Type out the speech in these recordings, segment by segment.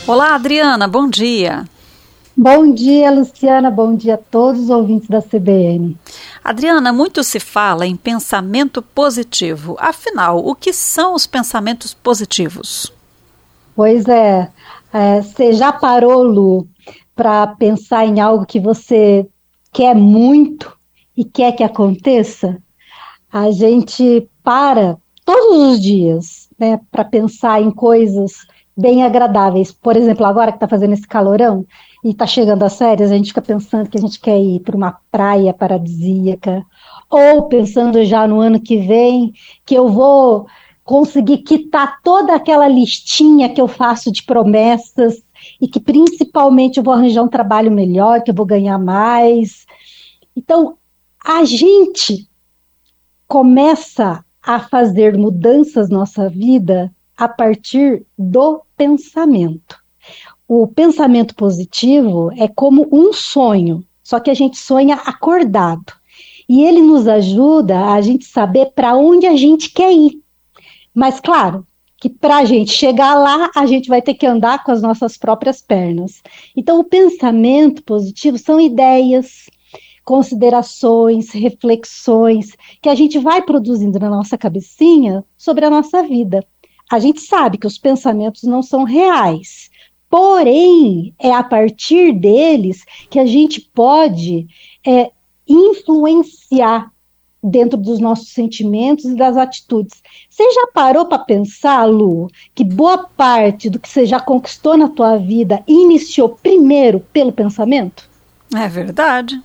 Olá, Adriana, bom dia. Bom dia, Luciana, bom dia a todos os ouvintes da CBN. Adriana, muito se fala em pensamento positivo. Afinal, o que são os pensamentos positivos? Pois é, você já parou, Lu, para pensar em algo que você quer muito e quer que aconteça? A gente para todos os dias, né, para pensar em coisas bem agradáveis. Por exemplo, agora que está fazendo esse calorão e está chegando as férias, a gente fica pensando que a gente quer ir para uma praia paradisíaca, ou pensando já no ano que vem que eu vou conseguir quitar toda aquela listinha que eu faço de promessas e que principalmente eu vou arranjar um trabalho melhor, que eu vou ganhar mais. Então, a gente começa a fazer mudanças na nossa vida a partir do pensamento. O pensamento positivo é como um sonho, só que a gente sonha acordado. E ele nos ajuda a gente saber para onde a gente quer ir. Mas, claro, que para a gente chegar lá, a gente vai ter que andar com as nossas próprias pernas. Então, o pensamento positivo são ideias, considerações, reflexões que a gente vai produzindo na nossa cabecinha sobre a nossa vida. A gente sabe que os pensamentos não são reais, porém, é a partir deles que a gente pode influenciar dentro dos nossos sentimentos e das atitudes. Você já parou para pensar, Lu, que boa parte do que você já conquistou na tua vida iniciou primeiro pelo pensamento? É verdade.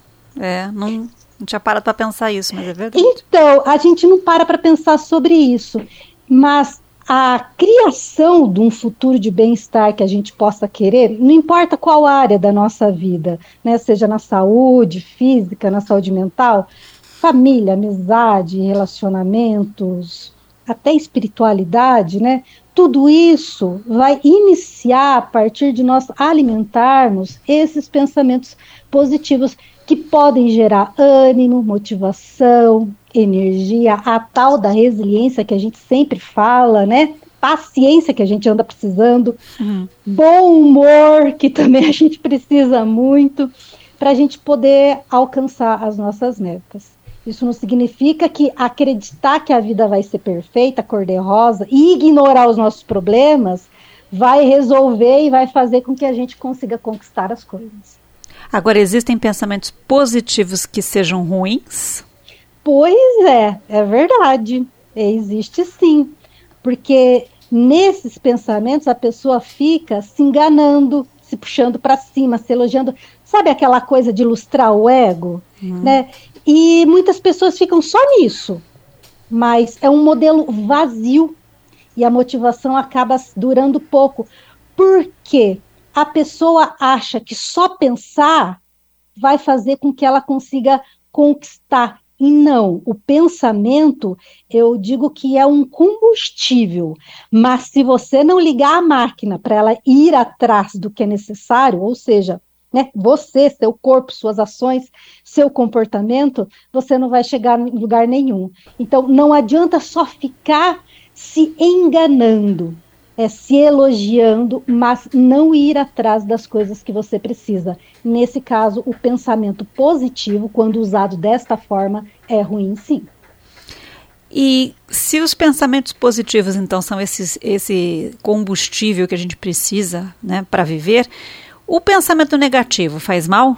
Não tinha parado para pensar isso, mas é verdade. Então, a gente não para pensar sobre isso, mas a criação de um futuro de bem-estar que a gente possa querer, não importa qual área da nossa vida, né, seja na saúde física, na saúde mental, família, amizade, relacionamentos, até espiritualidade, né? Tudo isso vai iniciar a partir de nós alimentarmos esses pensamentos positivos que podem gerar ânimo, motivação, energia, a tal da resiliência que a gente sempre fala, né? Paciência que a gente anda precisando, bom humor que também a gente precisa muito para a gente poder alcançar as nossas metas. Isso não significa que acreditar que a vida vai ser perfeita, cor-de-rosa, e ignorar os nossos problemas vai resolver e vai fazer com que a gente consiga conquistar as coisas. Agora, existem pensamentos positivos que sejam ruins? Pois é verdade. Existe sim. Porque nesses pensamentos a pessoa fica se enganando, se puxando para cima, se elogiando. Sabe aquela coisa de ilustrar o ego? Né? E muitas pessoas ficam só nisso. Mas é um modelo vazio e a motivação acaba durando pouco. Por quê? A pessoa acha que só pensar vai fazer com que ela consiga conquistar. E não, o pensamento, eu digo que é um combustível, mas se você não ligar a máquina para ela ir atrás do que é necessário, ou seja, né, você, seu corpo, suas ações, seu comportamento, você não vai chegar em lugar nenhum. Então, não adianta só ficar se enganando, se elogiando, mas não ir atrás das coisas que você precisa. Nesse caso, o pensamento positivo, quando usado desta forma, é ruim, sim. E se os pensamentos positivos, então, são esse combustível que a gente precisa, né, para viver, o pensamento negativo faz mal?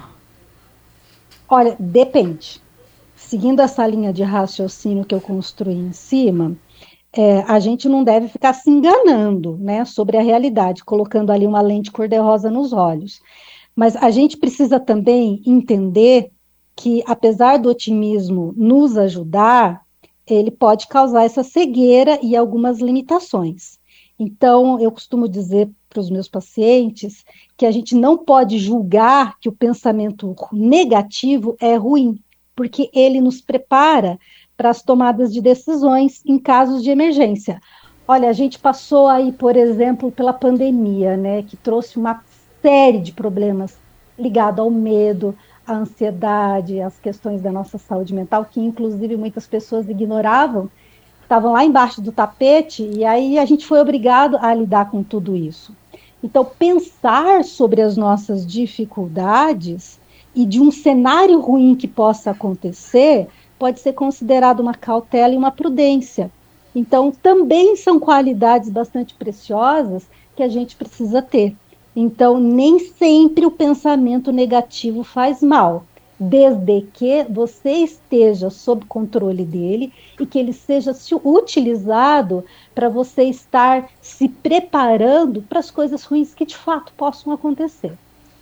Olha, depende. Seguindo essa linha de raciocínio que eu construí em cima, a gente não deve ficar se enganando, né, sobre a realidade, colocando ali uma lente cor-de-rosa nos olhos. Mas a gente precisa também entender que, apesar do otimismo nos ajudar, ele pode causar essa cegueira e algumas limitações. Então, eu costumo dizer para os meus pacientes que a gente não pode julgar que o pensamento negativo é ruim, porque ele nos prepara para as tomadas de decisões em casos de emergência. Olha, a gente passou aí, por exemplo, pela pandemia, né, que trouxe uma série de problemas ligados ao medo, à ansiedade, às questões da nossa saúde mental, que inclusive muitas pessoas ignoravam, estavam lá embaixo do tapete, e aí a gente foi obrigado a lidar com tudo isso. Então, pensar sobre as nossas dificuldades e de um cenário ruim que possa acontecer pode ser considerado uma cautela e uma prudência. Então, também são qualidades bastante preciosas que a gente precisa ter. Então, nem sempre o pensamento negativo faz mal, desde que você esteja sob controle dele e que ele seja utilizado para você estar se preparando para as coisas ruins que de fato possam acontecer.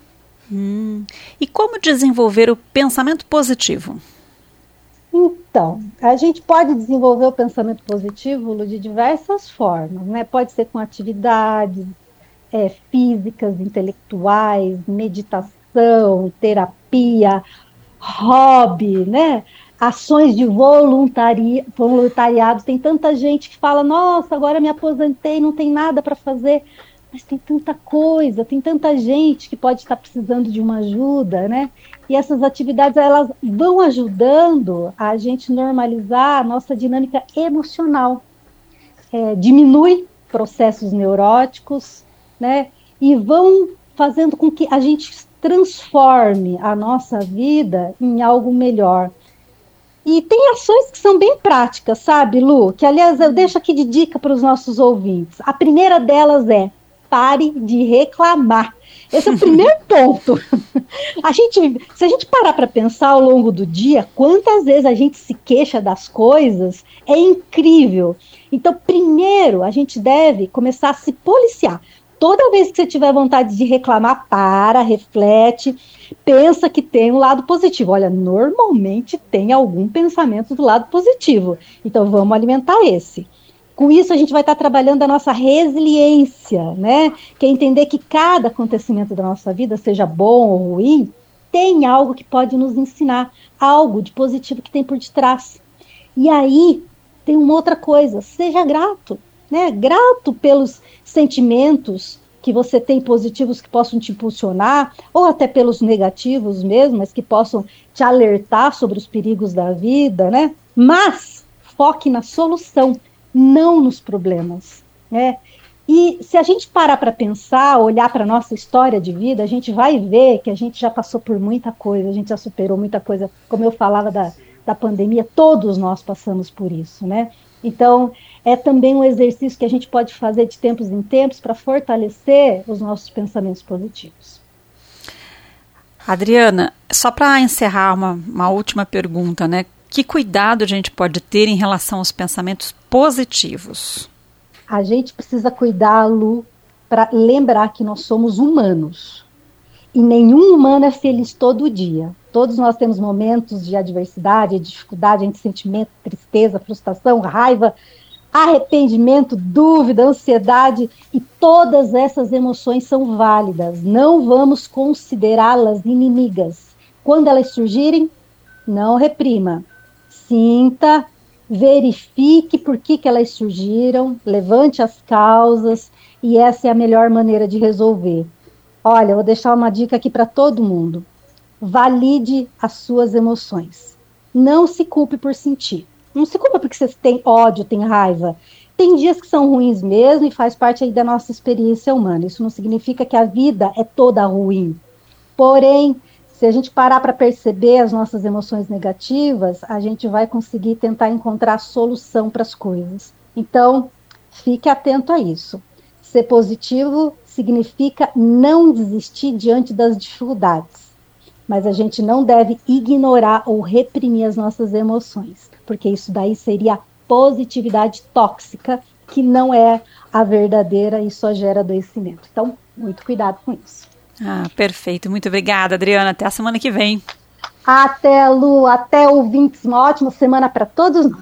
E como desenvolver o pensamento positivo? Então, a gente pode desenvolver o pensamento positivo, Lu, de diversas formas, né? Pode ser com atividades físicas, intelectuais, meditação, terapia, hobby, né? Ações de voluntariado. Tem tanta gente que fala, nossa, agora me aposentei, não tem nada para fazer. Mas tem tanta coisa, tem tanta gente que pode estar precisando de uma ajuda, né? E essas atividades, elas vão ajudando a gente normalizar a nossa dinâmica emocional. Diminui processos neuróticos, né? E vão fazendo com que a gente transforme a nossa vida em algo melhor. E tem ações que são bem práticas, sabe, Lu? Que, aliás, eu deixo aqui de dica para os nossos ouvintes. A primeira delas é: pare de reclamar. Esse é o primeiro ponto. Se a gente parar para pensar ao longo do dia, quantas vezes a gente se queixa das coisas, é incrível. Então, primeiro, a gente deve começar a se policiar. Toda vez que você tiver vontade de reclamar, reflete, pensa que tem um lado positivo. Olha, normalmente tem algum pensamento do lado positivo. Então, vamos alimentar esse. Com isso, a gente vai estar trabalhando a nossa resiliência, né? Que é entender que cada acontecimento da nossa vida, seja bom ou ruim, tem algo que pode nos ensinar, algo de positivo que tem por detrás. E aí, tem uma outra coisa: seja grato, né? Grato pelos sentimentos que você tem positivos que possam te impulsionar, ou até pelos negativos mesmo, mas que possam te alertar sobre os perigos da vida, né? Mas foque na solução, não nos problemas, né? E se a gente parar para pensar, olhar para a nossa história de vida, a gente vai ver que a gente já passou por muita coisa, a gente já superou muita coisa. Como eu falava da pandemia, todos nós passamos por isso, né? Então, é também um exercício que a gente pode fazer de tempos em tempos para fortalecer os nossos pensamentos positivos. Adriana, só para encerrar uma última pergunta, né? Que cuidado a gente pode ter em relação aos pensamentos positivos? A gente precisa cuidar, Lu, para lembrar que nós somos humanos. E nenhum humano é feliz todo dia. Todos nós temos momentos de adversidade, de dificuldade, de sentimento, tristeza, frustração, raiva, arrependimento, dúvida, ansiedade. E todas essas emoções são válidas. Não vamos considerá-las inimigas. Quando elas surgirem, não reprima. Sinta, verifique por que elas surgiram, levante as causas, e essa é a melhor maneira de resolver. Olha, eu vou deixar uma dica aqui para todo mundo. Valide as suas emoções. Não se culpe por sentir. Não se culpa porque você tem ódio, tem raiva. Tem dias que são ruins mesmo e faz parte aí da nossa experiência humana. Isso não significa que a vida é toda ruim. Porém, se a gente parar para perceber as nossas emoções negativas, a gente vai conseguir tentar encontrar solução para as coisas. Então, fique atento a isso. Ser positivo significa não desistir diante das dificuldades. Mas a gente não deve ignorar ou reprimir as nossas emoções, porque isso daí seria positividade tóxica, que não é a verdadeira e só gera adoecimento. Então, muito cuidado com isso. Perfeito. Muito obrigada, Adriana. Até a semana que vem. Até, Lu. Até, ouvintes. Uma ótima semana para todos nós.